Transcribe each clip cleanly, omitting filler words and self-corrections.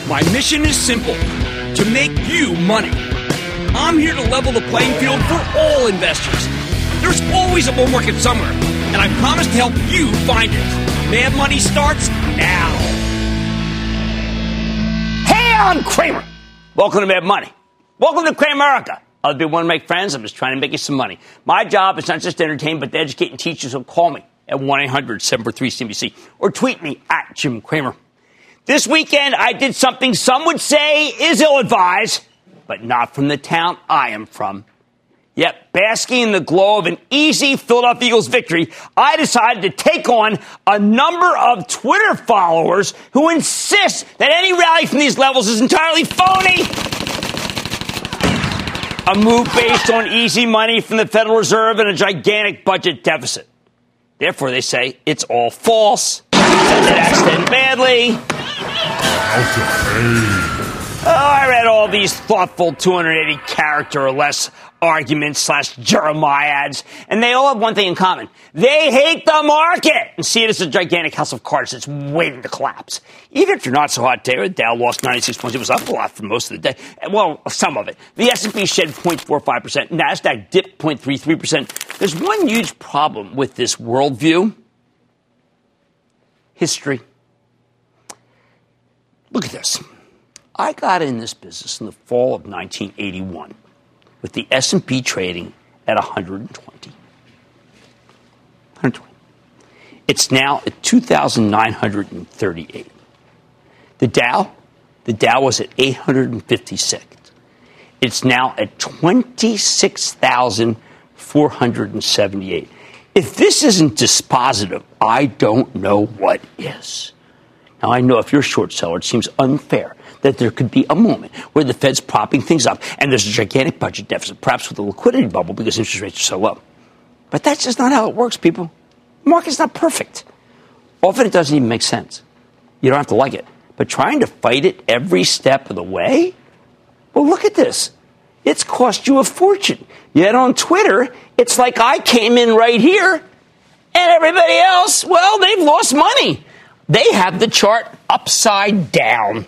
My mission is simple, to make you money. I'm here to level the playing field for all investors. There's always a bull market somewhere, and I promise to help you find it. Mad Money starts now. Hey, I'm Cramer. Welcome to Mad Money. Welcome to Cramerica. I'll be one to make friends. I'm just trying to make you some money. My job is not just to entertain, but to educate and teach you, so call me at 1-800-743-CNBC or tweet me at Jim Cramer. This weekend, I did something some would say is ill-advised, but not from the town I am from. Yet, basking in the glow of an easy Philadelphia Eagles victory, I decided to take on a number of Twitter followers who insist that any rally from these levels is entirely phony. A move based on easy money from the Federal Reserve and a gigantic budget deficit. Therefore, they say it's all false. That accident badly. I read all these thoughtful 280 character or less arguments / Jeremiads, and they all have one thing in common. They hate the market and see it as a gigantic house of cards that's waiting to collapse. Even if you're not so hot today, the Dow lost 96 points. It was up a lot for most of the day. Well, some of it. The S&P shed 0.45%. NASDAQ dipped 0.33%. There's one huge problem with this worldview. History. Look at this. I got in this business in the fall of 1981 with the S&P trading at 120. It's now at 2,938. The Dow was at 856. It's now at 26,478. If this isn't dispositive, I don't know what is. Now, I know if you're a short seller, it seems unfair that there could be a moment where the Fed's propping things up and there's a gigantic budget deficit, perhaps with a liquidity bubble because interest rates are so low. But that's just not how it works, people. The market's not perfect. Often it doesn't even make sense. You don't have to like it. But trying to fight it every step of the way? Well, look at this. It's cost you a fortune. Yet on Twitter, it's like I came in right here and everybody else, well, they've lost money. They have the chart upside down.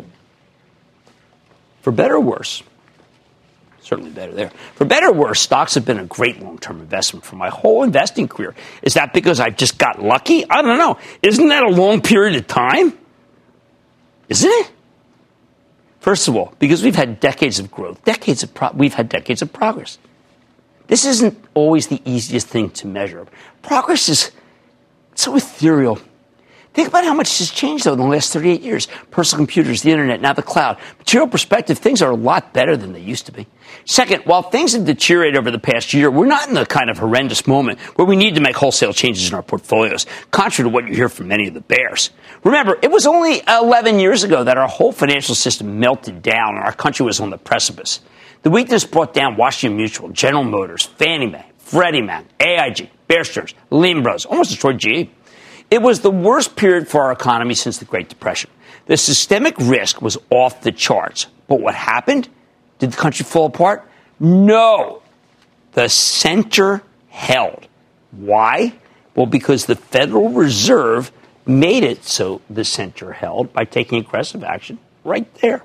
For better or worse, certainly better there. For better or worse, stocks have been a great long-term investment for my whole investing career. Is that because I just got lucky? I don't know. Isn't that a long period of time? Isn't it? First of all, because we've had decades of growth, we've had decades of progress. This isn't always the easiest thing to measure. Progress is so ethereal. Think about how much has changed, though, in the last 38 years. Personal computers, the internet, now the cloud. Material perspective, things are a lot better than they used to be. Second, while things have deteriorated over the past year, we're not in the kind of horrendous moment where we need to make wholesale changes in our portfolios, contrary to what you hear from many of the bears. Remember, it was only 11 years ago that our whole financial system melted down and our country was on the precipice. The weakness brought down Washington Mutual, General Motors, Fannie Mae, Freddie Mac, AIG, Bear Stearns, Lehman Brothers, almost destroyed GE. It was the worst period for our economy since the Great Depression. The systemic risk was off the charts. But what happened? Did the country fall apart? No. The center held. Why? Well, because the Federal Reserve made it so the center held by taking aggressive action right there.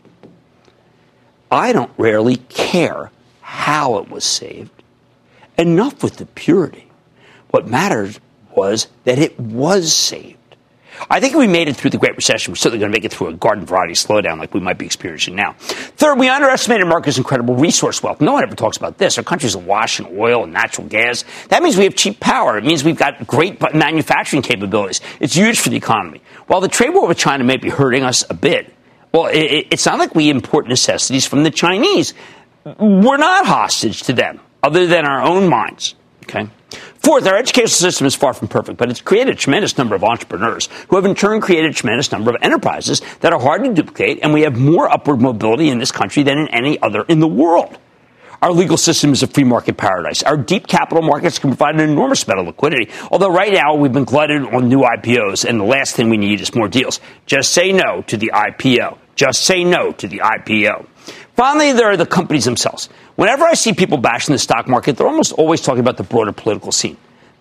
I don't rarely care how it was saved. Enough with the purity. What matters was that it was saved. I think if we made it through the Great Recession, we're certainly going to make it through a garden variety slowdown like we might be experiencing now. Third, we underestimated America's incredible resource wealth. No one ever talks about this. Our country's awash in oil and natural gas. That means we have cheap power. It means we've got great manufacturing capabilities. It's huge for the economy. While the trade war with China may be hurting us a bit, well, it's not like we import necessities from the Chinese. We're not hostage to them, other than our own minds. Okay. Fourth, our educational system is far from perfect, but it's created a tremendous number of entrepreneurs who have in turn created a tremendous number of enterprises that are hard to duplicate, and we have more upward mobility in this country than in any other in the world. Our legal system is a free market paradise. Our deep capital markets can provide an enormous amount of liquidity, although right now we've been glutted on new IPOs, and the last thing we need is more deals. Just say no to the IPO. Just say no to the IPO. Finally, there are the companies themselves. Whenever I see people bashing the stock market, they're almost always talking about the broader political scene.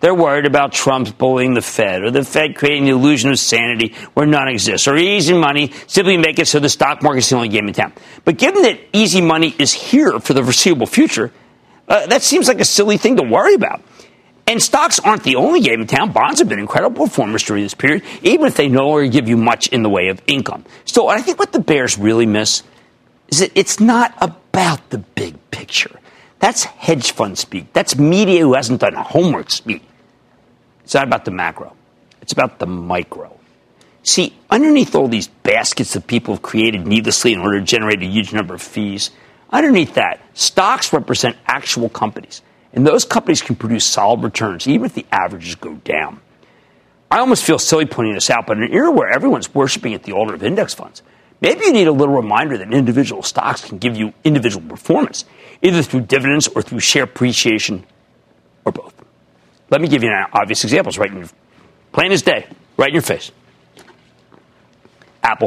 They're worried about Trump's bullying the Fed, or the Fed creating the illusion of sanity where none exists, or easy money simply make it so the stock market's the only game in town. But given that easy money is here for the foreseeable future, that seems like a silly thing to worry about. And stocks aren't the only game in town. Bonds have been incredible performers during this period, even if they no longer give you much in the way of income. So I think what the bears really miss is that it's not about the big picture. That's hedge fund speak. That's media who hasn't done homework speak. It's not about the macro. It's about the micro. See, underneath all these baskets that people have created needlessly in order to generate a huge number of fees, underneath that, stocks represent actual companies. And those companies can produce solid returns, even if the averages go down. I almost feel silly pointing this out, but in an era where everyone's worshiping at the altar of index funds, maybe you need a little reminder that individual stocks can give you individual performance, either through dividends or through share appreciation, or both. Let me give you an obvious examples, right in your, plain as day, right in your face. Apple.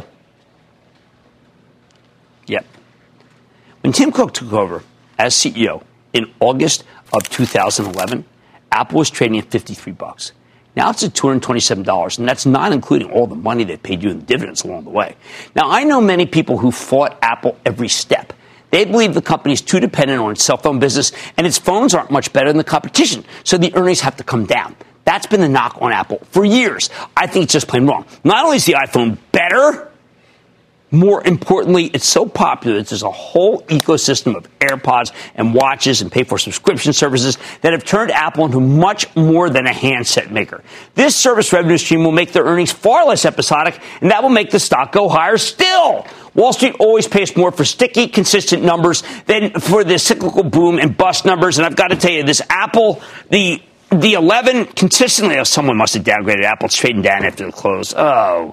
Yep. When Tim Cook took over as CEO in August of 2011, Apple was trading at $53. Now it's at $227, and that's not including all the money they paid you in dividends along the way. Now, I know many people who fought Apple every step. They believe the company is too dependent on its cell phone business, and its phones aren't much better than the competition, so the earnings have to come down. That's been the knock on Apple for years. I think it's just plain wrong. Not only is the iPhone better, more importantly, it's so popular that there's a whole ecosystem of AirPods and watches and pay-for subscription services that have turned Apple into much more than a handset maker. This service revenue stream will make their earnings far less episodic, and that will make the stock go higher still. Wall Street always pays more for sticky, consistent numbers than for the cyclical boom and bust numbers. And I've got to tell you, this Apple, the 11 consistently, someone must have downgraded Apple. It's trading down after the close. Oh,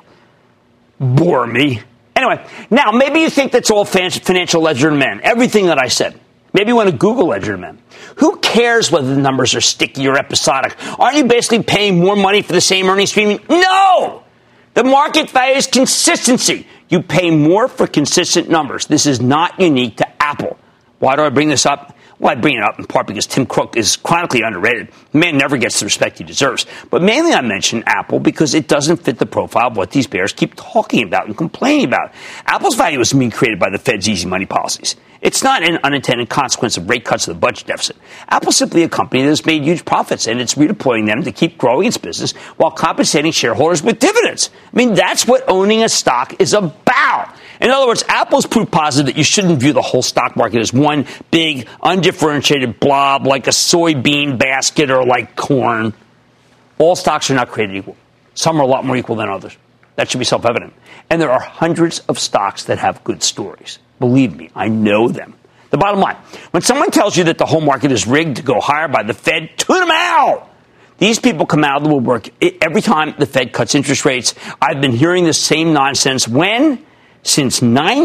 bore me. Anyway, now maybe you think that's all financial ledger and men, everything that I said. Maybe you want to Google ledger and men. Who cares whether the numbers are sticky or episodic? Aren't you basically paying more money for the same earnings stream? No! The market values consistency. You pay more for consistent numbers. This is not unique to Apple. Why do I bring this up? Well, I bring it up in part because Tim Cook is chronically underrated. The man never gets the respect he deserves. But mainly I mention Apple because it doesn't fit the profile of what these bears keep talking about and complaining about. Apple's value isn't being created by the Fed's easy money policies. It's not an unintended consequence of rate cuts to the budget deficit. Apple's simply a company that has made huge profits, and it's redeploying them to keep growing its business while compensating shareholders with dividends. I mean, that's what owning a stock is about. In other words, Apple's proof positive that you shouldn't view the whole stock market as one big, undifferentiated blob like a soybean basket or like corn. All stocks are not created equal. Some are a lot more equal than others. That should be self-evident. And there are hundreds of stocks that have good stories. Believe me, I know them. The bottom line, when someone tells you that the whole market is rigged to go higher by the Fed, tune them out. These people come out of the woodwork every time the Fed cuts interest rates. I've been hearing the same nonsense. When? Since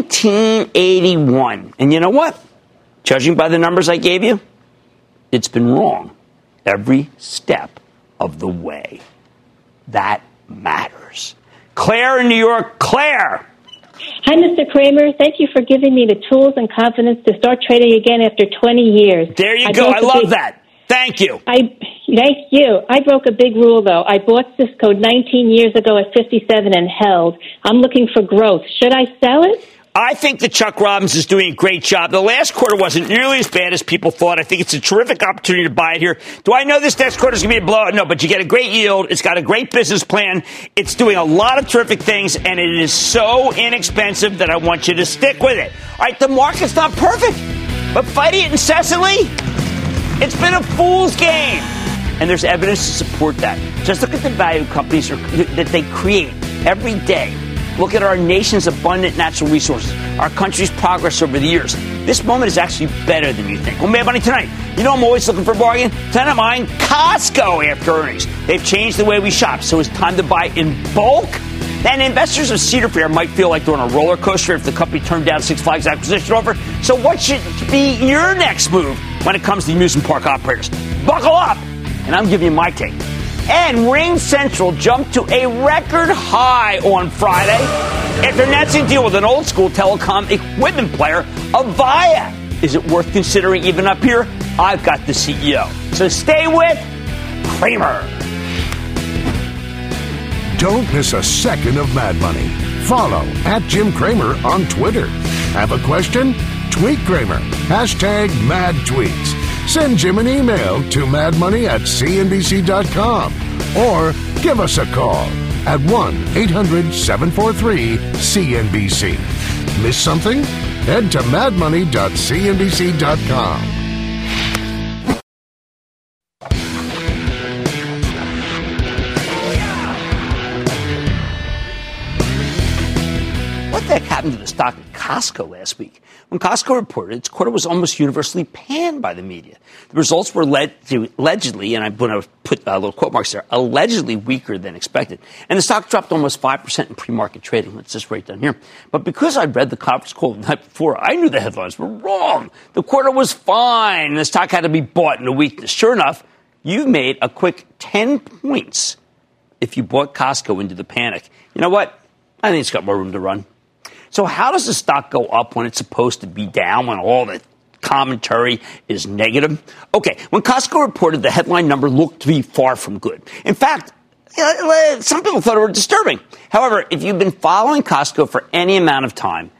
1981. And you know what? Judging by the numbers I gave you, it's been wrong every step of the way. That matters. Claire in New York. Claire. Hi, Mr. Cramer. Thank you for giving me the tools and confidence to start trading again after 20 years. There you go. I love that. Thank you. Thank you. I broke a big rule, though. I bought Cisco 19 years ago at 57 and held. I'm looking for growth. Should I sell it? I think that Chuck Robbins is doing a great job. The last quarter wasn't nearly as bad as people thought. I think it's a terrific opportunity to buy it here. Do I know this next quarter is going to be a blowout? No, but you get a great yield. It's got a great business plan. It's doing a lot of terrific things, and it is so inexpensive that I want you to stick with it. All right, the market's not perfect, but fighting it incessantly, it's been a fool's game. And there's evidence to support that. Just look at the value companies that they create every day. Look at our nation's abundant natural resources, our country's progress over the years. This moment is actually better than you think. Well, Mad Money tonight. You know I'm always looking for a bargain. Tonight I'm buying Costco after earnings. They've changed the way we shop, so it's time to buy in bulk. And investors of Cedar Fair might feel like they're on a roller coaster if the company turned down Six Flags acquisition offer. So what should be your next move when it comes to amusement park operators? Buckle up, and I'm giving you my take. And Ring Central jumped to a record high on Friday after announcing a deal with an old-school telecom equipment player, Avaya. Is it worth considering even up here? I've got the CEO. So stay with Cramer. Don't miss a second of Mad Money. Follow @Jim Cramer on Twitter. Have a question? Tweet Cramer. #MadTweets. Send Jim an email to madmoney@cnbc.com or give us a call at 1-800-743-CNBC. Miss something? Head to madmoney.cnbc.com. What the heck happened to the stock at Costco last week? When Costco reported, its quarter was almost universally panned by the media. The results were allegedly, and I'm going to put little quote marks there, allegedly weaker than expected. And the stock dropped almost 5% in pre-market trading. Let's just write down here. But because I'd read the conference call the night before, I knew the headlines were wrong. The quarter was fine, and the stock had to be bought in a weakness. Sure enough, you made a quick 10 points if you bought Costco into the panic. You know what? I think it's got more room to run. So how does the stock go up when it's supposed to be down, when all the commentary is negative? Okay, when Costco reported, the headline number looked to be far from good. In fact, some people thought it were disturbing. However, if you've been following Costco for any amount of time,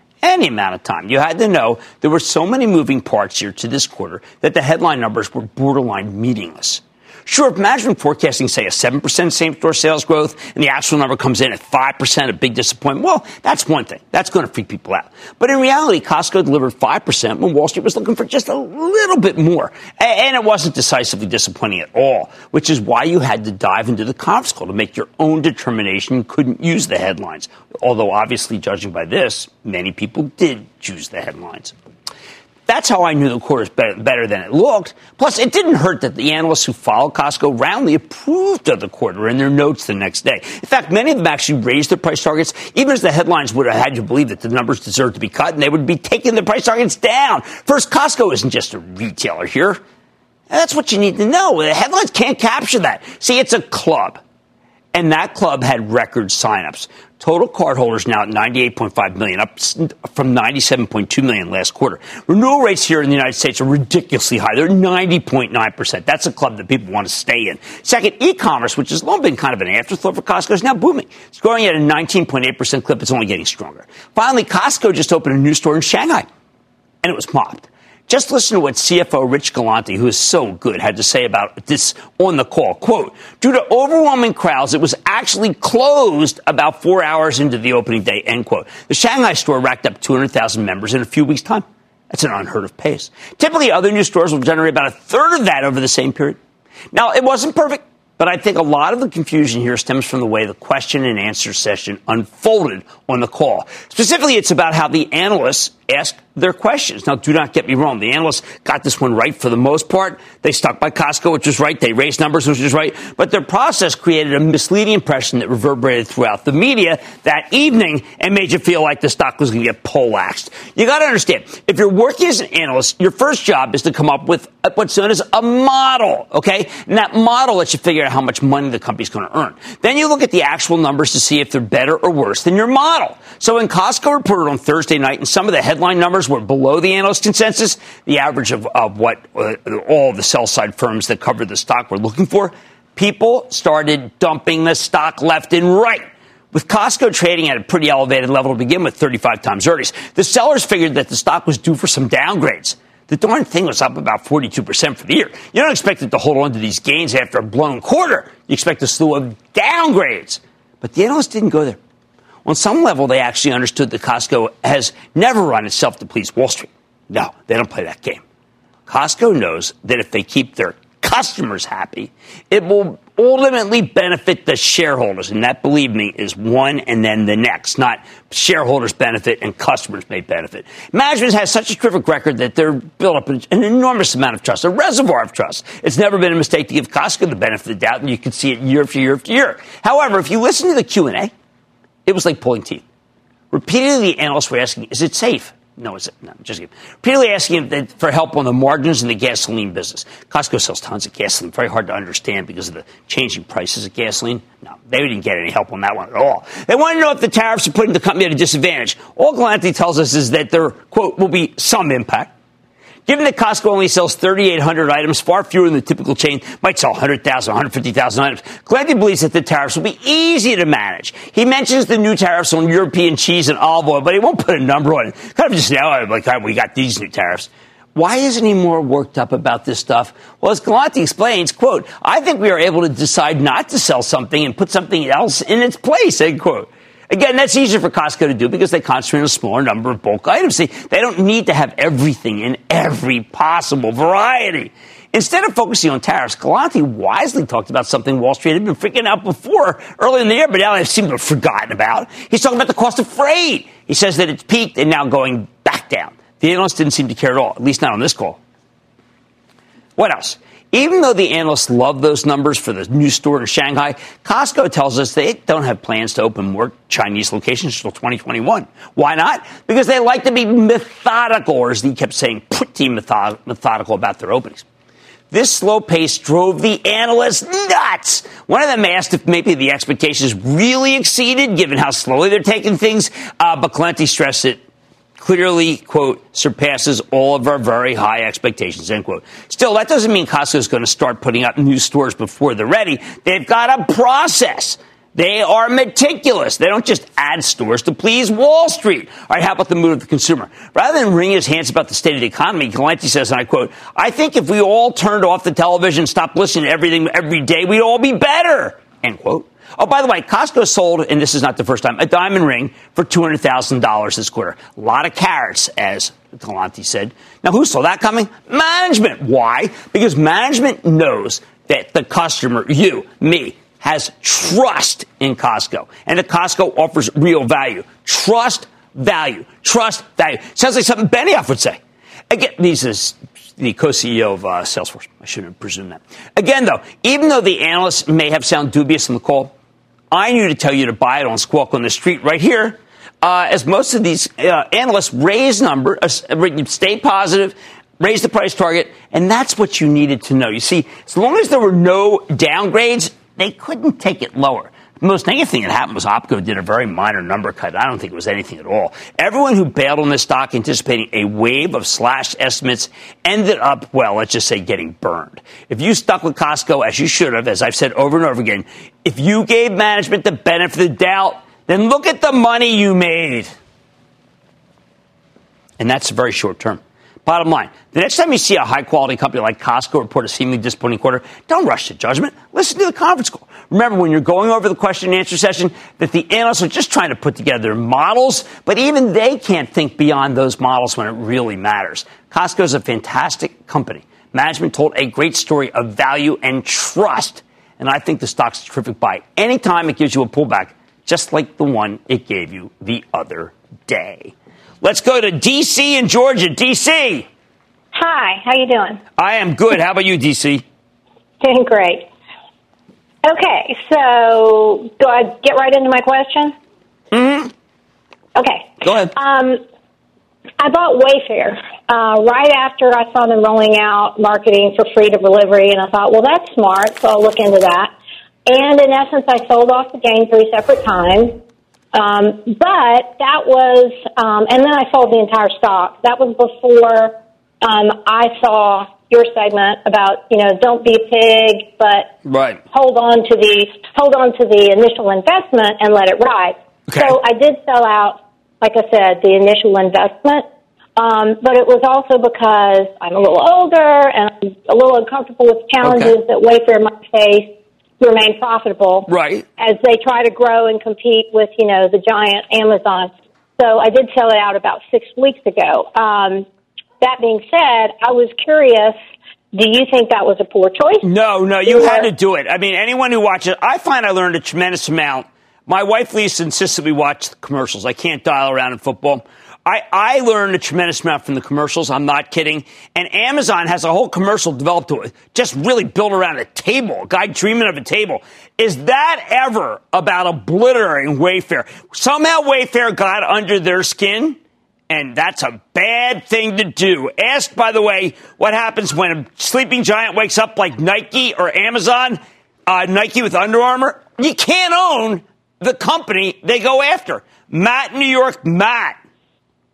you had to know there were so many moving parts here to this quarter that the headline numbers were borderline meaningless. Sure, if management forecasting, say, a 7% same-store sales growth and the actual number comes in at 5%, a big disappointment, well, that's one thing. That's going to freak people out. But in reality, Costco delivered 5% when Wall Street was looking for just a little bit more. And it wasn't decisively disappointing at all, which is why you had to dive into the conference call to make your own determination you couldn't use the headlines. Although, obviously, judging by this, many people did choose the headlines. That's how I knew the quarter was better than it looked. Plus, it didn't hurt that the analysts who followed Costco roundly approved of the quarter in their notes the next day. In fact, many of them actually raised their price targets, even as the headlines would have had you believe that the numbers deserved to be cut, and they would be taking the price targets down. First, Costco isn't just a retailer here. And that's what you need to know. The headlines can't capture that. See, it's a club. And that club had record signups. Total cardholders now at 98.5 million, up from 97.2 million last quarter. Renewal rates here in the United States are ridiculously high. They're 90.9%. That's a club that people want to stay in. Second, e-commerce, which has long been kind of an afterthought for Costco, is now booming. It's growing at a 19.8% clip. It's only getting stronger. Finally, Costco just opened a new store in Shanghai, and it was mobbed. Just listen to what CFO Rich Galante, who is so good, had to say about this on the call. Quote, due to overwhelming crowds, it was actually closed about 4 hours into the opening day, end quote. The Shanghai store racked up 200,000 members in a few weeks' time. That's an unheard of pace. Typically, other new stores will generate about a third of that over the same period. Now, it wasn't perfect, but I think a lot of the confusion here stems from the way the question and answer session unfolded on the call. Specifically, it's about how the analysts asked their questions. Now, do not get me wrong. The analysts got this one right for the most part. They stuck by Costco, which was right. They raised numbers, which was right. But their process created a misleading impression that reverberated throughout the media that evening and made you feel like the stock was going to get poleaxed. You got to understand, if you're working as an analyst, your first job is to come up with what's known as a model, okay? And that model lets you figure out how much money the company's going to earn. Then you look at the actual numbers to see if they're better or worse than your model. So when Costco reported on Thursday night and some of the headline numbers were below the analyst consensus, the average of what all the sell-side firms that covered the stock were looking for, people started dumping the stock left and right. With Costco trading at a pretty elevated level to begin with, 35 times earnings, the sellers figured that the stock was due for some downgrades. The darn thing was up about 42% for the year. You don't expect it to hold on to these gains after a blown quarter. You expect a slew of downgrades. But the analysts didn't go there. On some level, they actually understood that Costco has never run itself to please Wall Street. No, they don't play that game. Costco knows that if they keep their customers happy, it will ultimately benefit the shareholders. And that, believe me, is one and then the next, not shareholders benefit and customers may benefit. Management has such a terrific record that they're built up an enormous amount of trust, a reservoir of trust. It's never been a mistake to give Costco the benefit of the doubt, and you can see it year after year after year. However, if you listen to the Q&A, it was like pulling teeth. Repeatedly, the analysts were asking, is it safe? No, is it? No, just kidding. Repeatedly asking for help on the margins in the gasoline business. Costco sells tons of gasoline. Very hard to understand because of the changing prices of gasoline. No, they didn't get any help on that one at all. They want to know if the tariffs are putting the company at a disadvantage. All Galante tells us is that there, quote, will be some impact. Given that Costco only sells 3,800 items, far fewer than the typical chain might sell 100,000, 150,000 items, Galante believes that the tariffs will be easy to manage. He mentions the new tariffs on European cheese and olive oil, but he won't put a number on it. Kind of just now, like, we got these new tariffs. Why isn't he more worked up about this stuff? Well, as Galante explains, quote, I think we are able to decide not to sell something and put something else in its place, end quote. Again, that's easier for Costco to do because they concentrate on a smaller number of bulk items. See, they don't need to have everything in every possible variety. Instead of focusing on tariffs, Galante wisely talked about something Wall Street had been freaking out before early in the year, but now they seem to have forgotten about. He's talking about the cost of freight. He says that it's peaked and now going back down. The analysts didn't seem to care at all, at least not on this call. What else? Even though the analysts love those numbers for the new store in Shanghai, Costco tells us they don't have plans to open more Chinese locations until 2021. Why not? Because they like to be methodical, or as he kept saying, pretty methodical about their openings. This slow pace drove the analysts nuts. One of them asked if maybe the expectations really exceeded, given how slowly they're taking things, but Galante stressed it clearly, quote, surpasses all of our very high expectations, end quote. Still, that doesn't mean Costco is going to start putting up new stores before they're ready. They've got a process. They are meticulous. They don't just add stores to please Wall Street. All right, how about the mood of the consumer? Rather than wringing his hands about the state of the economy, Galante says, and I quote, I think if we all turned off the television and stopped listening to everything every day, we'd all be better, end quote. Oh, by the way, Costco sold, and this is not the first time, a diamond ring for $200,000 this quarter. A lot of carats, as Galante said. Now, who saw that coming? Management. Why? Because management knows that the customer, you, me, has trust in Costco. And that Costco offers real value. Trust, value. Trust, value. Sounds like something Benioff would say. Again, this is the co-CEO of Salesforce. I shouldn't have presumed that. Again, though, even though the analysts may have sounded dubious in the call, I knew to tell you to buy it on Squawk on the Street right here, as most of these analysts raise numbers, stay positive, raise the price target, and that's what you needed to know. You see, as long as there were no downgrades, they couldn't take it lower. The most negative thing that happened was OPCO did a very minor number cut. I don't think it was anything at all. Everyone who bailed on this stock anticipating a wave of slash estimates ended up, well, let's just say getting burned. If you stuck with Costco, as you should have, as I've said over and over again, if you gave management the benefit of the doubt, then look at the money you made. And that's very short term. Bottom line, the next time you see a high-quality company like Costco report a seemingly disappointing quarter, don't rush to judgment. Listen to the conference call. Remember, when you're going over the question and answer session, that the analysts are just trying to put together models, but even they can't think beyond those models when it really matters. Costco is a fantastic company. Management told a great story of value and trust, and I think the stock's a terrific buy. Anytime it gives you a pullback, just like the one it gave you the other day. Let's go to D.C. in Georgia. D.C. Hi, how you doing? I am good. How about you, D.C.? Doing great. Okay, so do I get right into my question? Mm-hmm. Okay. Go ahead. I bought Wayfair right after I saw them rolling out marketing for free delivery, and I thought, well, that's smart, so I'll look into that. And in essence, I sold off the gain 3 separate times. But that was, and then I sold the entire stock. That was before I saw your segment about, don't be a pig, but right. hold on to the initial investment and let it ride. Okay. So I did sell out, like I said, the initial investment. But it was also because I'm a little older and I'm a little uncomfortable with challenges that Wayfair might face to remain profitable, right, as they try to grow and compete with, the giant Amazon. So I did sell it out about 6 weeks ago. That being said, I was curious, do you think that was a poor choice? No, you had to do it. I mean, anyone who watches, I find I learned a tremendous amount. My wife, Lisa, insists that we watch the commercials. I can't dial around in football. I learned a tremendous amount from the commercials. I'm not kidding. And Amazon has a whole commercial developed to it, just really built around a table, a guy dreaming of a table. Is that ever about obliterating Wayfair? Somehow Wayfair got under their skin, and that's a bad thing to do. Ask, by the way, what happens when a sleeping giant wakes up like Nike or Amazon, Nike with Under Armour. You can't own the company they go after. Matt in New York, Matt.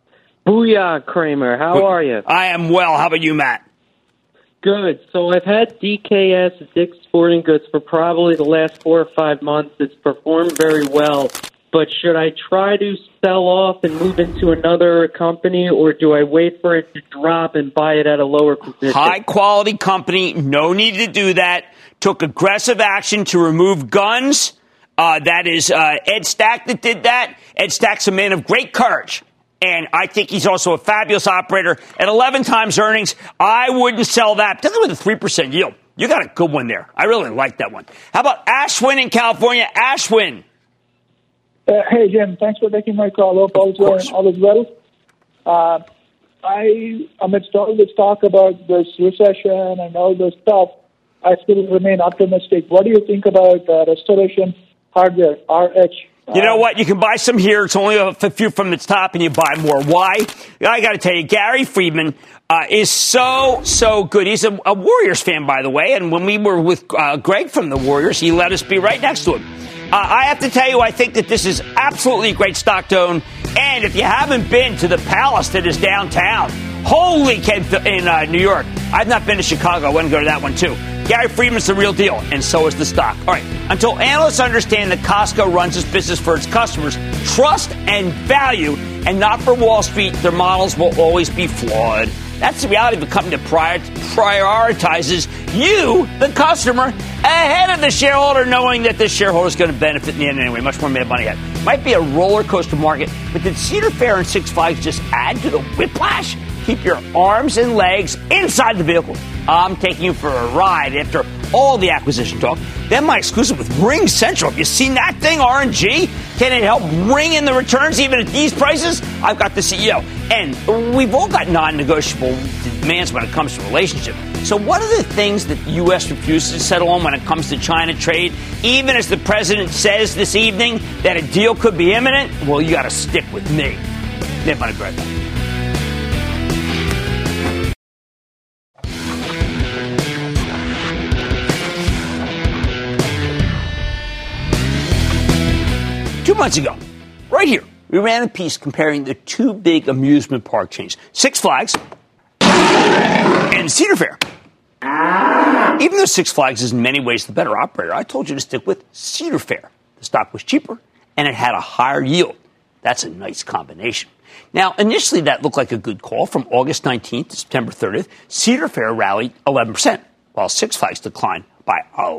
Booyah, Kramer. How are you? I am well. How about you, Matt? Good. So I've had DKS, Dick's Sporting Goods, for probably the last 4 or 5 months. It's performed very well. But should I try to sell off and move into another company, or do I wait for it to drop and buy it at a lower position? High-quality company. No need to do that. Took aggressive action to remove guns. That is Ed Stack that did that. Ed Stack's a man of great courage. And I think he's also a fabulous operator. At 11 times earnings, I wouldn't sell that, particularly with a 3% yield. You got a good one there. I really like that one. How about Ashwin in California? Ashwin. Hey, Jim. Thanks for taking my call. Hope all is well. Amidst all this talk about this recession and all this stuff, I still remain optimistic. What do you think about Restoration Hardware, RH? You know what? You can buy some here. It's only a few from the top, and you buy more. Why? I got to tell you, Gary Friedman is so good. He's a Warriors fan, by the way. And when we were with Greg from the Warriors, he let us be right next to him. I have to tell you, I think that this is absolutely a great stock to own. And if you haven't been to the Palace that is downtown, holy in New York. I've not been to Chicago. I want to go to that one, too. Gary Friedman's the real deal, and so is the stock. All right, until analysts understand that Costco runs its business for its customers, trust and value, and not for Wall Street, their models will always be flawed. That's the reality of a company that prioritizes you, the customer, ahead of the shareholder, knowing that the shareholder is going to benefit in the end anyway. Much more made money ahead. Might be a roller coaster market, but did Cedar Fair and Six Flags just add to the whiplash? Keep your arms and legs inside the vehicle. I'm taking you for a ride after all the acquisition talk. Then my exclusive with Ring Central. Have you seen that thing, RNG? Can it help ring in the returns even at these prices? I've got the CEO. And we've all got non-negotiable demands when it comes to relationships. So what are the things that the U.S. refuses to settle on when it comes to China trade? Even as the president says this evening that a deal could be imminent, well, you got to stick with me. They're going to grab that. 2 months ago, right here, we ran a piece comparing the two big amusement park chains, Six Flags and Cedar Fair. Even though Six Flags is in many ways the better operator, I told you to stick with Cedar Fair. The stock was cheaper, and it had a higher yield. That's a nice combination. Now, initially, that looked like a good call. From August 19th to September 30th, Cedar Fair rallied 11%, while Six Flags declined by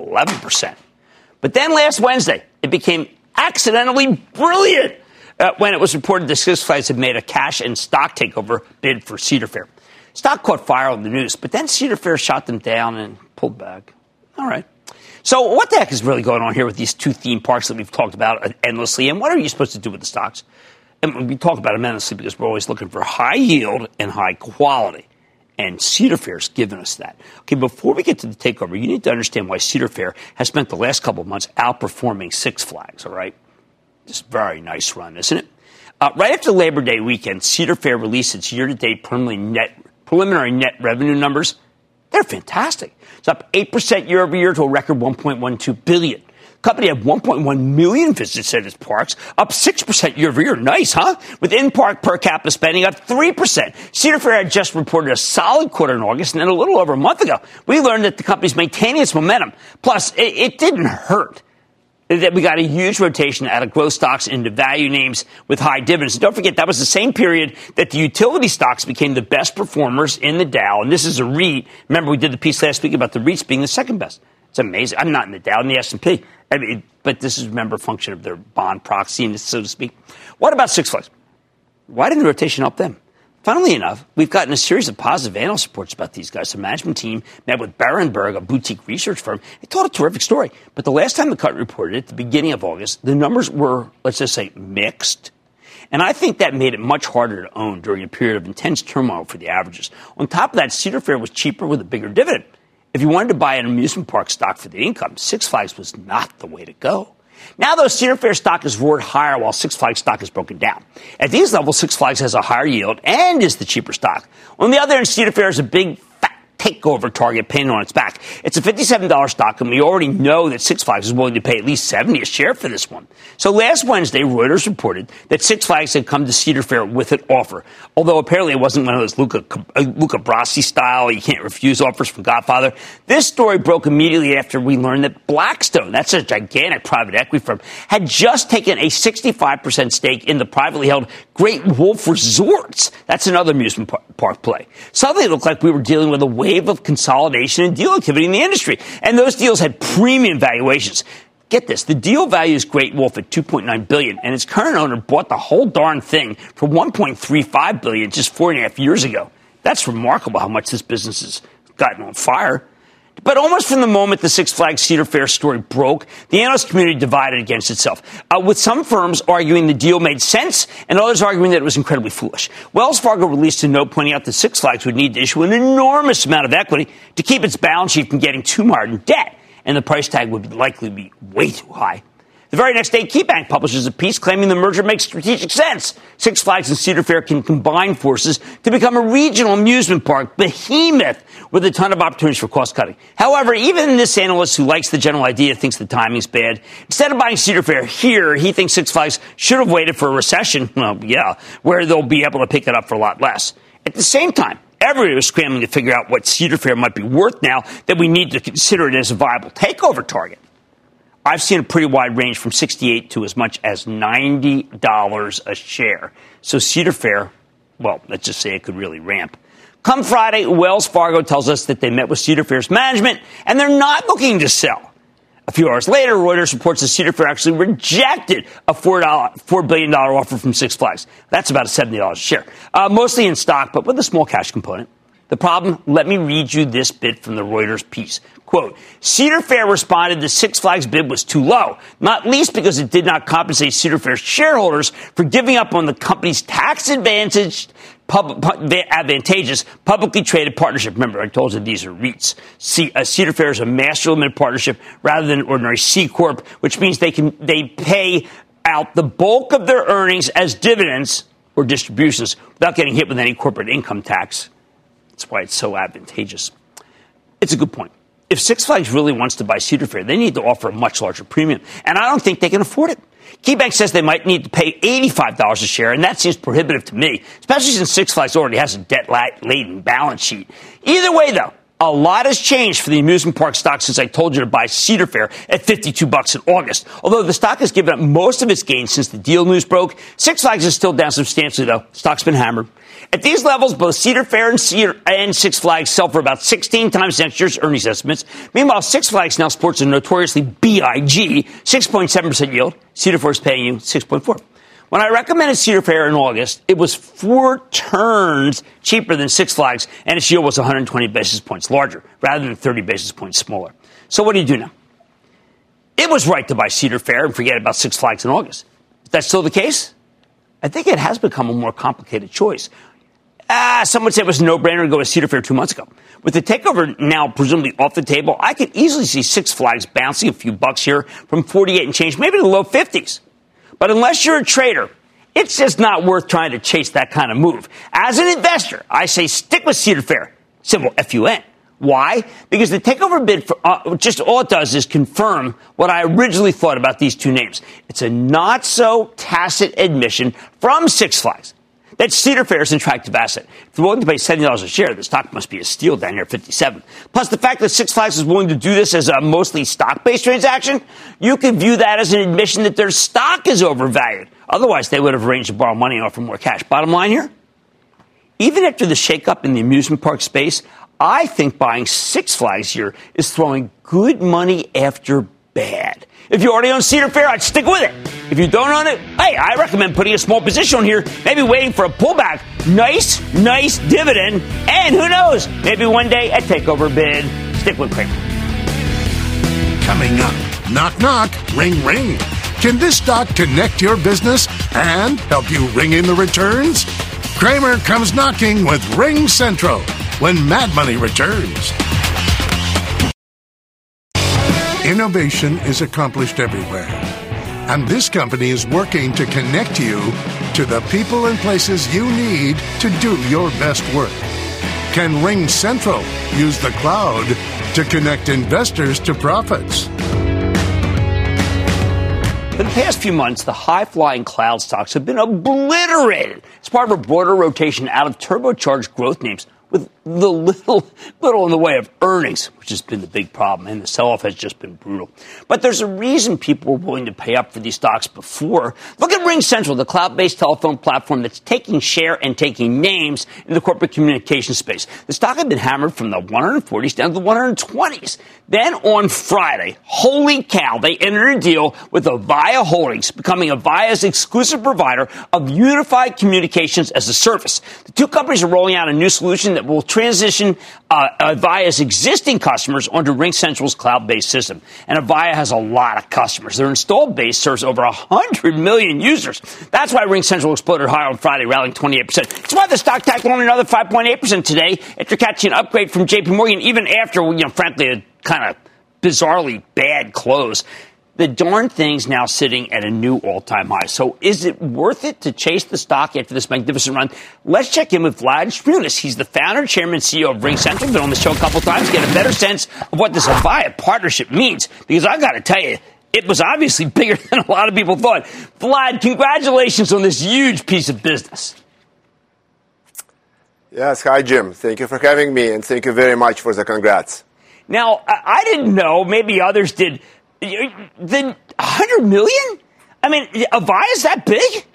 11%. But then last Wednesday, it became accidentally brilliant when it was reported that Six Flags had made a cash and stock takeover bid for Cedar Fair. Stock caught fire on the news, but then Cedar Fair shot them down and pulled back. All right. So what the heck is really going on here with these two theme parks that we've talked about endlessly, and what are you supposed to do with the stocks? And we talk about them endlessly because we're always looking for high yield and high quality. And Cedar Fair's given us that. Okay, before we get to the takeover, you need to understand why Cedar Fair has spent the last couple of months outperforming Six Flags, all right? Just very nice run, isn't it? Right after Labor Day weekend, Cedar Fair released its year-to-date preliminary net revenue numbers. They're fantastic. It's up 8% year-over-year to a record $1.12 billion. The company had 1.1 million visits at its parks, up 6% year-over-year. Nice, huh? With in-park per capita spending up 3%. Cedar Fair had just reported a solid quarter in August, and then a little over a month ago, we learned that the company's maintaining its momentum. Plus, it didn't hurt that we got a huge rotation out of growth stocks into value names with high dividends. And don't forget, that was the same period that the utility stocks became the best performers in the Dow. And this is a REIT. Remember, we did the piece last week about the REITs being the second best. It's amazing. I'm not in the Dow, in the S&P. I mean, but this is, remember, a function of their bond proxy, so to speak. What about Six Flags? Why didn't the rotation help them? Funnily enough, we've gotten a series of positive analyst reports about these guys. The management team met with Berenberg, a boutique research firm. They told a terrific story. But the last time the company reported at the beginning of August, the numbers were, let's just say, mixed. And I think that made it much harder to own during a period of intense turmoil for the averages. On top of that, Cedar Fair was cheaper with a bigger dividend. If you wanted to buy an amusement park stock for the income, Six Flags was not the way to go. Now, though, Cedar Fair stock is roared higher while Six Flags stock is broken down. At these levels, Six Flags has a higher yield and is the cheaper stock. On the other hand, Cedar Fair is a big, fat takeover target pinned on its back. It's a $57 stock, and we already know that Six Flags is willing to pay at least $70 a share for this one. So last Wednesday, Reuters reported that Six Flags had come to Cedar Fair with an offer, although apparently it wasn't one of those Luca Brasi style, you can't refuse offers from Godfather. This story broke immediately after we learned that Blackstone, that's a gigantic private equity firm, had just taken a 65% stake in the privately held Great Wolf Resorts. That's another amusement park play. Suddenly it looked like we were dealing with a wave of consolidation and deal activity in the industry, and those deals had premium valuations. Get this, the deal values Great Wolf at $2.9 billion, and its current owner bought the whole darn thing for $1.35 billion just 4.5 years ago. That's remarkable how much this business has gotten on fire. But almost from the moment the Six Flags Cedar Fair story broke, the analyst community divided against itself, with some firms arguing the deal made sense and others arguing that it was incredibly foolish. Wells Fargo released a note pointing out that Six Flags would need to issue an enormous amount of equity to keep its balance sheet from getting too mired in debt, and the price tag would likely be way too high. The very next day, KeyBank publishes a piece claiming the merger makes strategic sense. Six Flags and Cedar Fair can combine forces to become a regional amusement park behemoth with a ton of opportunities for cost cutting. However, even this analyst who likes the general idea thinks the timing's bad. Instead of buying Cedar Fair here, he thinks Six Flags should have waited for a recession, where they'll be able to pick it up for a lot less. At the same time, everybody was scrambling to figure out what Cedar Fair might be worth now that we need to consider it as a viable takeover target. I've seen a pretty wide range from $68 to as much as $90 a share. So Cedar Fair, well, let's just say it could really ramp. Come Friday, Wells Fargo tells us that they met with Cedar Fair's management, and they're not looking to sell. A few hours later, Reuters reports that Cedar Fair actually rejected a $4 billion offer from Six Flags. That's about $70 a share, mostly in stock, but with a small cash component. The problem? Let me read you this bit from the Reuters piece. Quote, Cedar Fair responded the Six Flags bid was too low, not least because it did not compensate Cedar Fair's shareholders for giving up on the company's tax-advantageous publicly traded partnership. Remember, I told you these are REITs. Cedar Fair is a master limited partnership rather than an ordinary C Corp, which means they pay out the bulk of their earnings as dividends or distributions without getting hit with any corporate income tax. That's why it's so advantageous. It's a good point. If Six Flags really wants to buy Cedar Fair, they need to offer a much larger premium, and I don't think they can afford it. KeyBank says they might need to pay $85 a share, and that seems prohibitive to me, especially since Six Flags already has a debt-laden balance sheet. Either way, though, a lot has changed for the amusement park stock since I told you to buy Cedar Fair at $52 in August. Although the stock has given up most of its gains since the deal news broke, Six Flags is still down substantially, though. Stock's been hammered. At these levels, both Cedar Fair and Six Flags sell for about 16 times next year's earnings estimates. Meanwhile, Six Flags now sports a notoriously BIG 6.7% yield. Cedar Fair is paying you 6.4%. When I recommended Cedar Fair in August, it was 4 turns cheaper than Six Flags, and its yield was 120 basis points larger, rather than 30 basis points smaller. So what do you do now? It was right to buy Cedar Fair and forget about Six Flags in August. Is that still the case? I think it has become a more complicated choice. Some would say it was a no-brainer to go with Cedar Fair 2 months ago. With the takeover now presumably off the table, I could easily see Six Flags bouncing a few bucks here from 48 and change, maybe to the low 50s. But unless you're a trader, it's just not worth trying to chase that kind of move. As an investor, I say stick with Cedar Fair, symbol FUN. Why? Because the takeover bid, just all it does is confirm what I originally thought about these two names. It's a not-so-tacit admission from Six Flags that Cedar Fair is an attractive asset. If you're willing to pay $70 a share, the stock must be a steal down here at 57. Plus, the fact that Six Flags is willing to do this as a mostly stock-based transaction, you can view that as an admission that their stock is overvalued. Otherwise, they would have arranged to borrow money and offer more cash. Bottom line here, even after the shakeup in the amusement park space, I think buying Six Flags here is throwing good money after bad. If you already own Cedar Fair, I'd stick with it. If you don't own it, hey, I recommend putting a small position on here, maybe waiting for a pullback. Nice dividend. And who knows, maybe one day a takeover bid. Stick with Cramer. Coming up, knock, knock, ring, ring. Can this stock connect your business and help you ring in the returns? Cramer comes knocking with Ring Central when Mad Money returns. Innovation is accomplished everywhere, and this company is working to connect you to the people and places you need to do your best work. Can RingCentral use the cloud to connect investors to profits? For the past few months, the high-flying cloud stocks have been obliterated as part of a broader rotation out of turbocharged growth names with the little in the way of earnings, which has been the big problem, and the sell-off has just been brutal. But there's a reason people were willing to pay up for these stocks before. Look at RingCentral, the cloud-based telephone platform that's taking share and taking names in the corporate communication space. The stock had been hammered from the 140s down to the 120s. Then on Friday, holy cow, they entered a deal with Avaya Holdings, becoming Avaya's exclusive provider of unified communications as a service. The two companies are rolling out a new solution that will transition Avaya's existing customers onto RingCentral's cloud-based system. And Avaya has a lot of customers. Their installed base serves over 100 million users. That's why RingCentral exploded higher on Friday, rallying 28%. It's why the stock tacked on another 5.8% today after catching an upgrade from JP Morgan, even after, frankly, a kind of bizarrely bad close. The darn thing's now sitting at a new all-time high. So is it worth it to chase the stock after this magnificent run? Let's check in with Vlad Shmunis. He's the founder, chairman, CEO of RingCentral. Been on the show a couple times. Get a better sense of what this Avaya partnership means. Because I got to tell you, it was obviously bigger than a lot of people thought. Vlad, congratulations on this huge piece of business. Yes, hi, Jim. Thank you for having me, and thank you very much for the congrats. Now, I didn't know, maybe others did, the 100 million? I mean, Avaya is that big?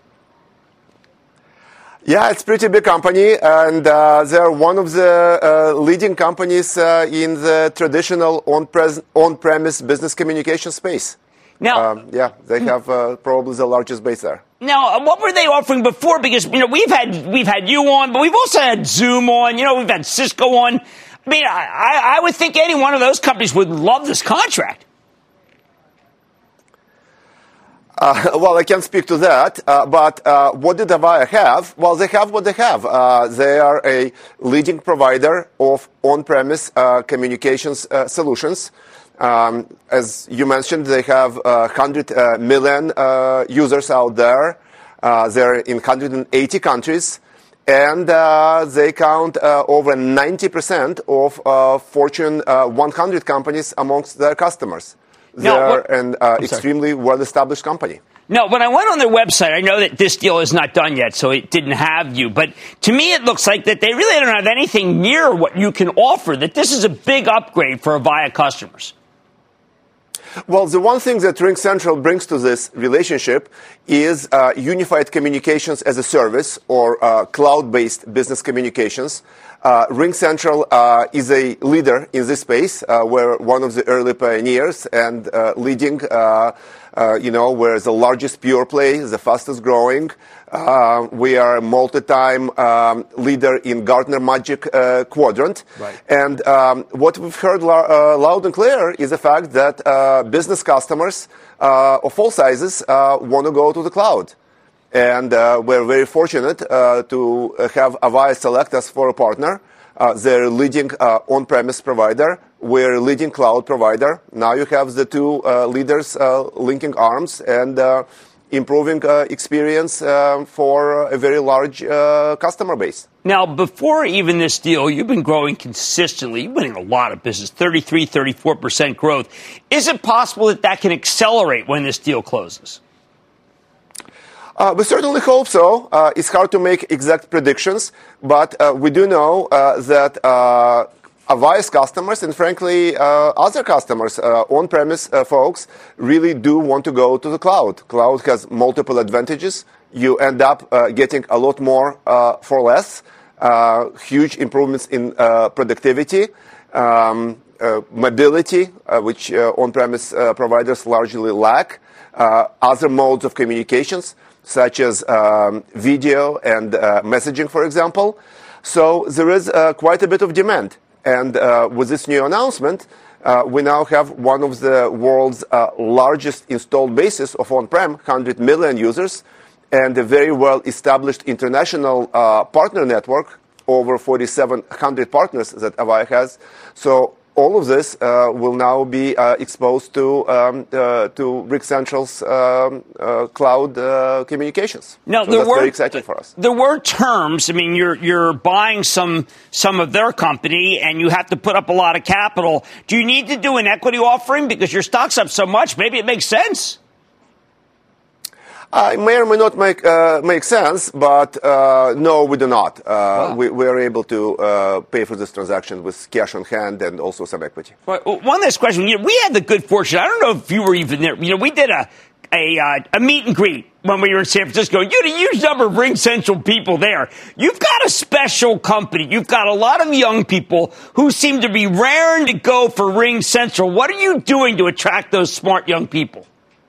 Yeah, it's a pretty big company, and they're one of the leading companies in the traditional on-premise business communication space. Now, they have probably the largest base there. Now, what were they offering before? Because, we've had you on, but we've also had Zoom on, we've had Cisco on. I mean, I would think any one of those companies would love this contract. Well, I can't speak to that, but what did Avaya have? Well, they have what they have. They are a leading provider of on-premise communications solutions. As you mentioned, they have 100 million users out there. They're in 180 countries. And they count over 90% of Fortune 100 companies amongst their customers. They're an extremely well-established company. No, when I went on their website, I know that this deal is not done yet, so it didn't have you. But to me, it looks like that they really don't have anything near what you can offer, that this is a big upgrade for Avaya customers. Well, the one thing that RingCentral brings to this relationship is unified communications as a service, or cloud-based business communications. RingCentral is a leader in this space. We're one of the early pioneers and leading, we're the largest pure play, the fastest growing. We are a multi-time leader in Gartner Magic Quadrant. Right. And what we've heard loud and clear is the fact that business customers of all sizes want to go to the cloud. And we're very fortunate to have Avaya select us for a partner. They're a leading on-premise provider. We're a leading cloud provider. Now you have the two leaders linking arms and improving experience for a very large customer base. Now, before even this deal, you've been growing consistently. You're winning a lot of business, 33, 34% growth. Is it possible that can accelerate when this deal closes? We certainly hope so. It's hard to make exact predictions, but we do know that Avaya's customers and, frankly, other customers, on-premise folks, really do want to go to the cloud. Cloud has multiple advantages. You end up getting a lot more for less, huge improvements in productivity, mobility, which on-premise providers largely lack, other modes of communications, such as video and messaging, for example. So there is quite a bit of demand. And with this new announcement, we now have one of the world's largest installed bases of on-prem, 100 million users, and a very well-established international partner network, over 4,700 partners that Avaya has. So all of this will now be exposed to RingCentral's cloud communications. Now, so that's very exciting for us. There were terms. I mean, you're buying some of their company, and you have to put up a lot of capital. Do you need to do an equity offering because your stock's up so much? Maybe it makes sense. It may or may not make sense, but no, we do not. Wow. We are able to pay for this transaction with cash on hand and also some equity. Right. Well, one last question. We had the good fortune. I don't know if you were even there. We did a meet and greet when we were in San Francisco. You had a huge number of RingCentral people there. You've got a special company. You've got a lot of young people who seem to be raring to go for RingCentral. What are you doing to attract those smart young people?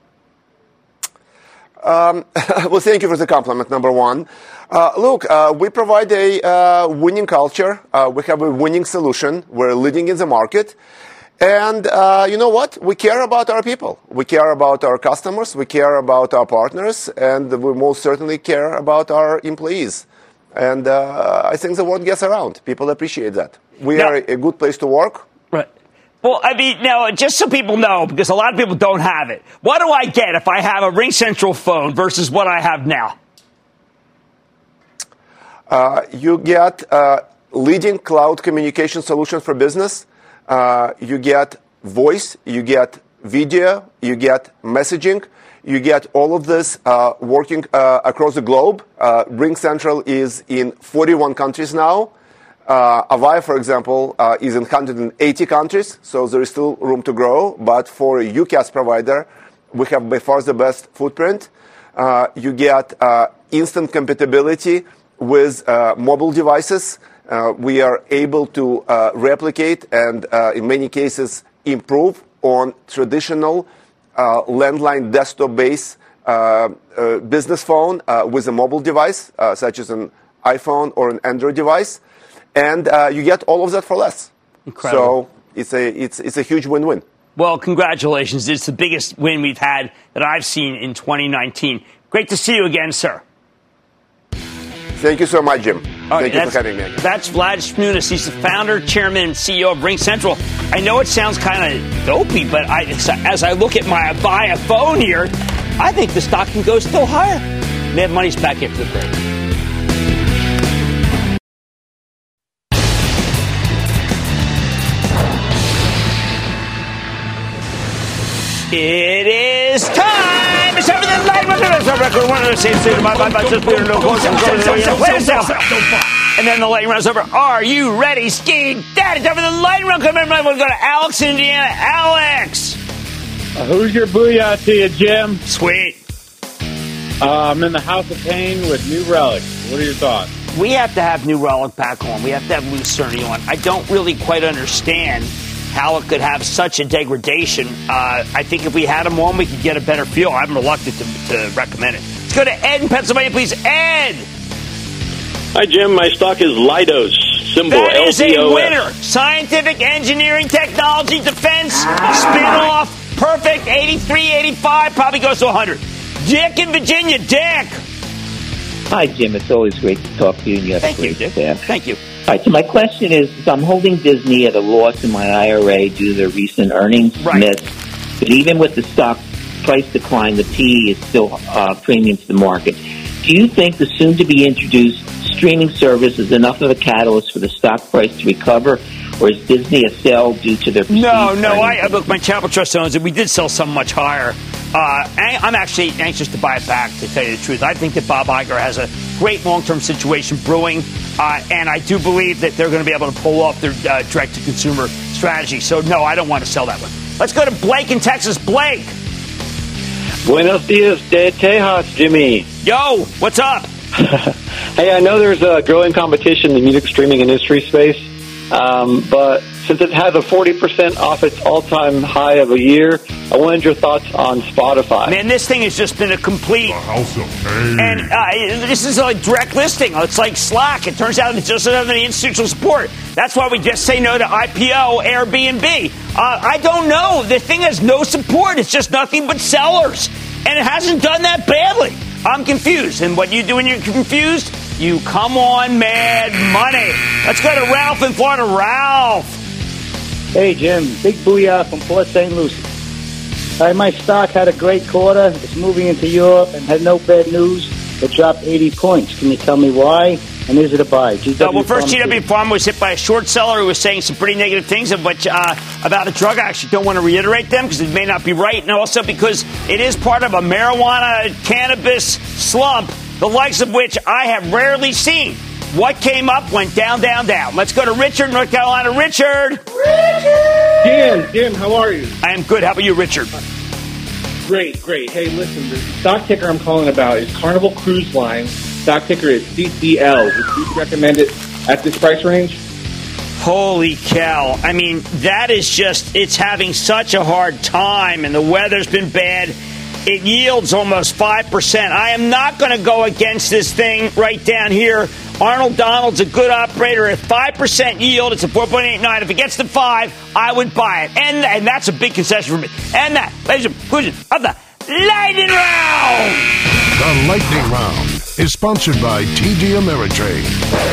Well, thank you for the compliment, number one. Look, we provide a winning culture. We have a winning solution. We're leading in the market. And you know what? We care about our people. We care about our customers. We care about our partners. And we most certainly care about our employees. And I think the word gets around. People appreciate that. We are a good place to work. Right. Well, I mean, now, just so people know, because a lot of people don't have it, what do I get if I have a RingCentral phone versus what I have now? You get leading cloud communication solution for business. You get voice, you get video, you get messaging. You get all of this working across the globe. RingCentral is in 41 countries now. Avaya, for example, is in 180 countries, so there is still room to grow. But for a UCaaS provider, we have by far the best footprint. You get instant compatibility with mobile devices. We are able to replicate and, in many cases, improve on traditional landline desktop-based business phone with a mobile device, such as an iPhone or an Android device. And you get all of that for less. Incredible. So it's a huge win-win. Well, congratulations. It's the biggest win we've had that I've seen in 2019. Great to see you again, sir. Thank you so much, Jim. Thank you for having me again. That's Vlad Shmunis. He's the founder, chairman, and CEO of RingCentral. I know it sounds kind of dopey, but as I look at my Avaya phone here, I think the stock can go still higher. Mad Money's back after the break. It is time. It's time for the light record. One of the same state of my mind. And then the lightning round's over. Are you ready, Ski Dad? It's time for the lightning round. Come on, we'll go to Alex in Indiana. Alex. Who's your booyah to you, Jim? Sweet. I'm in the House of Pain with New Relic. What are your thoughts? We have to have New Relic back on. We have to have Lucerne on. I don't really quite understand how it could have such a degradation. I think if we had him on, we could get a better feel. I'm reluctant to recommend it. Let's go to Ed in Pennsylvania, please. Ed! Hi, Jim. My stock is Leidos, symbol That is a LDOS. winner. Scientific, engineering, technology, defense, spin-off, perfect, 83, 85, probably goes to 100. Dick in Virginia. Dick! Hi, Jim. It's always great to talk to you, and you have a great staff. Thank you. All right, so my question is I'm holding Disney at a loss in my IRA due to their recent earnings miss. But even with the stock price decline, the PE is still premium to the market. Do you think the soon-to-be introduced streaming service is enough of a catalyst for the stock price to recover, or is Disney a sell due to their No. Look, my Chapel Trust owns it. We did sell some much higher. I'm actually anxious to buy it back, to tell you the truth. I think that Bob Iger has a great long-term situation brewing, and I do believe that they're going to be able to pull off their direct-to-consumer strategy. So, no, I don't want to sell that one. Let's go to Blake in Texas. Blake. Buenos dias de Tejas, Jimmy. Yo, what's up? Hey, I know there's a growing competition in the music streaming industry space, but since it has a 40% off its all-time high of a year, I wanted your thoughts on Spotify. Man, this thing has just been a complete... House of Pain. And this is like direct listing. It's like Slack. It turns out it just doesn't have any institutional support. That's why we just say no to IPO, Airbnb. I don't know. The thing has no support. It's just nothing but sellers. And it hasn't done that badly. I'm confused. And what you do when you're confused? You come on Mad Money. Let's go to Ralph in Florida. Ralph. Hey, Jim. Big booyah from Port St. Lucie. My stock had a great quarter. It's moving into Europe and had no bad news. It dropped 80 points. Can you tell me why? And is it a buy? Well, first, GW Pharma was hit by a short seller who was saying some pretty negative things about a drug. I actually don't want to reiterate them because it may not be right. And also because it is part of a marijuana cannabis slump, the likes of which I have rarely seen. What came up went down, down, down. Let's go to Richard, North Carolina. Richard! Jim, how are you? I am good. How about you, Richard? Great. Hey, listen, the stock ticker I'm calling about is Carnival Cruise Line. Stock ticker is CCL. Would you recommend it at this price range? Holy cow. I mean, that is just, it's having such a hard time, and the weather's been bad. It yields almost 5%. I am not going to go against this thing right down here. Arnold Donald's a good operator at 5% yield. It's a 4.89. If it gets to 5, I would buy it. And that's a big concession for me. And that, ladies and gentlemen, of the Lightning Round. The Lightning Round is sponsored by TD Ameritrade.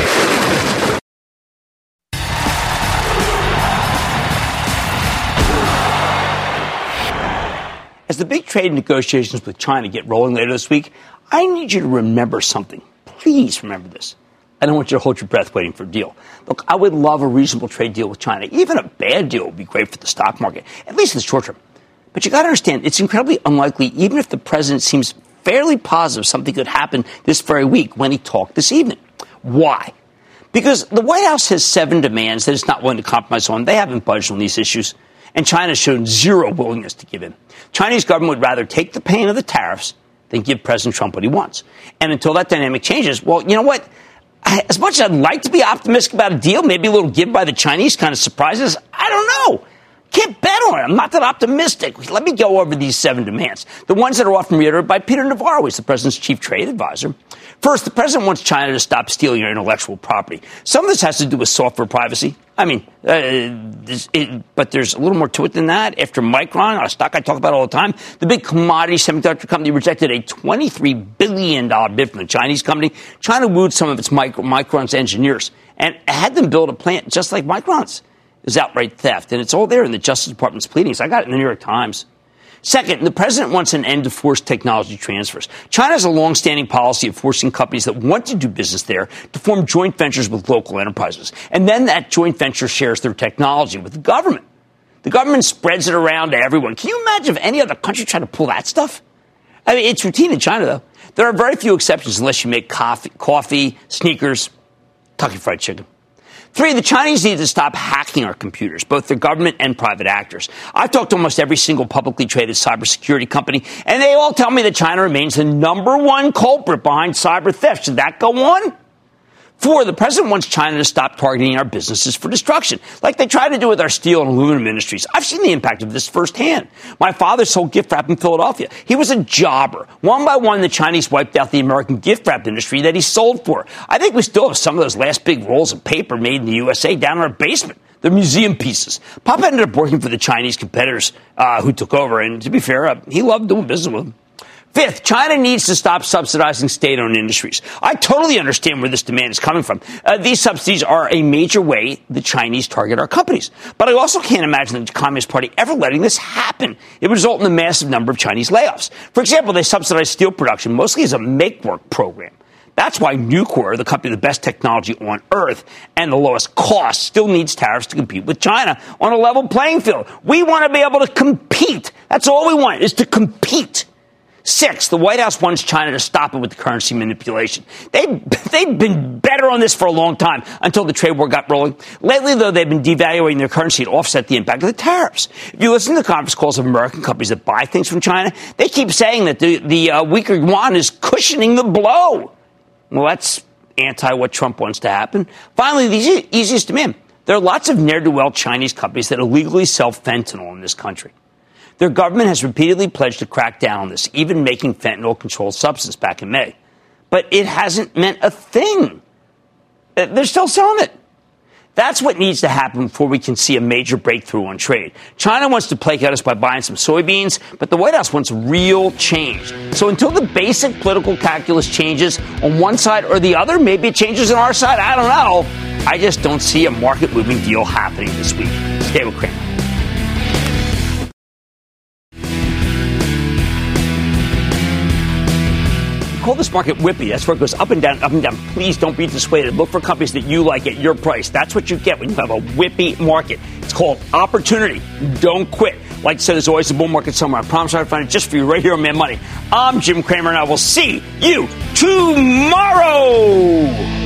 As the big trade negotiations with China get rolling later this week, I need you to remember something. Please remember this. I don't want you to hold your breath waiting for a deal. Look, I would love a reasonable trade deal with China. Even a bad deal would be great for the stock market, at least in the short term. But you got to understand, it's incredibly unlikely, even if the president seems fairly positive something could happen this very week when he talked this evening. Why? Because the White House has 7 demands that it's not willing to compromise on. They haven't budged on these issues. And China has shown zero willingness to give in. Chinese government would rather take the pain of the tariffs than give President Trump what he wants. And until that dynamic changes, well, you know what? As much as I'd like to be optimistic about a deal, maybe a little give by the Chinese kind of surprises, I don't know. Can't bet on it. I'm not that optimistic. Let me go over these 7 demands. The ones that are often reiterated by Peter Navarro, who's the president's chief trade advisor. First, the president wants China to stop stealing your intellectual property. Some of this has to do with software privacy. I mean, but there's a little more to it than that. After Micron, a stock I talk about all the time, the big commodity semiconductor company rejected a $23 billion bid from the Chinese company. China wooed some of its Micron's engineers and had them build a plant just like Micron's. It was outright theft, and it's all there in the Justice Department's pleadings. I got it in the New York Times. Second, the president wants an end to forced technology transfers. China has a long-standing policy of forcing companies that want to do business there to form joint ventures with local enterprises. And then that joint venture shares their technology with the government. The government spreads it around to everyone. Can you imagine if any other country tried to pull that stuff? I mean, it's routine in China, though. There are very few exceptions unless you make coffee, sneakers, Kentucky Fried Chicken. 3, the Chinese need to stop hacking our computers, both the government and private actors. I've talked to almost every single publicly traded cybersecurity company, and they all tell me that China remains the number 1 culprit behind cyber theft. Should that go on? 4, the president wants China to stop targeting our businesses for destruction, like they tried to do with our steel and aluminum industries. I've seen the impact of this firsthand. My father sold gift wrap in Philadelphia. He was a jobber. One by one, the Chinese wiped out the American gift wrap industry that he sold for. I think we still have some of those last big rolls of paper made in the USA down in our basement. They're museum pieces. Papa ended up working for the Chinese competitors who took over, and to be fair, he loved doing business with them. 5th, China needs to stop subsidizing state-owned industries. I totally understand where this demand is coming from. These subsidies are a major way the Chinese target our companies. But I also can't imagine the Communist Party ever letting this happen. It would result in a massive number of Chinese layoffs. For example, they subsidize steel production mostly as a make-work program. That's why Nucor, the company with the best technology on Earth and the lowest cost, still needs tariffs to compete with China on a level playing field. We want to be able to compete. That's all we want, is to compete. 6, the White House wants China to stop it with the currency manipulation. They've been better on this for a long time until the trade war got rolling. Lately, though, they've been devaluing their currency to offset the impact of the tariffs. If you listen to the conference calls of American companies that buy things from China, they keep saying that the weaker yuan is cushioning the blow. Well, that's anti what Trump wants to happen. Finally, the easiest demand. There are lots of ne'er-do-well Chinese companies that illegally sell fentanyl in this country. Their government has repeatedly pledged to crack down on this, even making fentanyl a controlled substance back in May. But it hasn't meant a thing. They're still selling it. That's what needs to happen before we can see a major breakthrough on trade. China wants to placate us by buying some soybeans, but the White House wants real change. So until the basic political calculus changes on one side or the other, maybe it changes on our side, I don't know. I just don't see a market-moving deal happening this week. Stay with Cramer. Call this market whippy. That's where it goes up and down, up and down. Please don't be dissuaded. Look for companies that you like at your price. That's what you get when you have a whippy market. It's called opportunity. Don't quit. Like I said, there's always a bull market somewhere. I promise I'll find it just for you right here on Mad Money. I'm Jim Cramer, and I will see you tomorrow.